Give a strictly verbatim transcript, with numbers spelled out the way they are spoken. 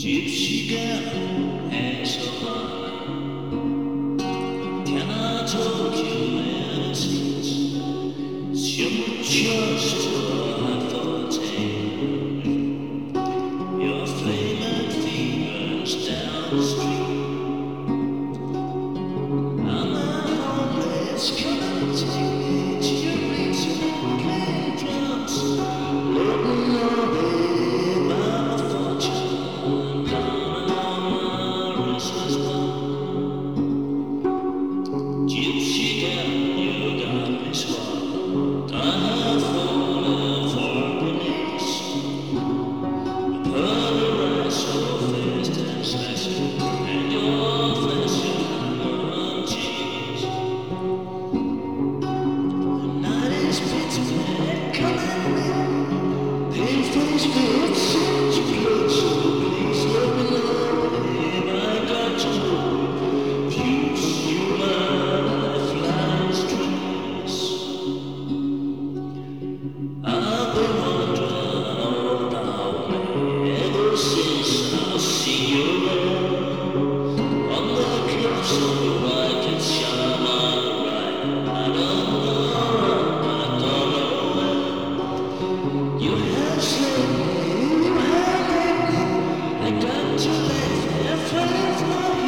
Gypsy girl, and so on. Can I talk you ever since? Your just what I thought. Your flaming fingers down the street. I'm a homeless, come and take me to your reason. Playing drums, looking your babe by my fortune. Down on my restless bone. Gypsy girl, you got me swallowed. I have fallen for release. Pulverize so fast and slice, and your flesh you hammer cheese. The night is pitch black, coming in. Pale face fits, such a place, so please let me know. Babe, I got you. Fuse you, my lifeline strings. I've been wondering all about me ever since I see you there on the cliffs of the white and shine on the right. I don't know, I don't know where you have slain me, you have made me. I got to live if I live my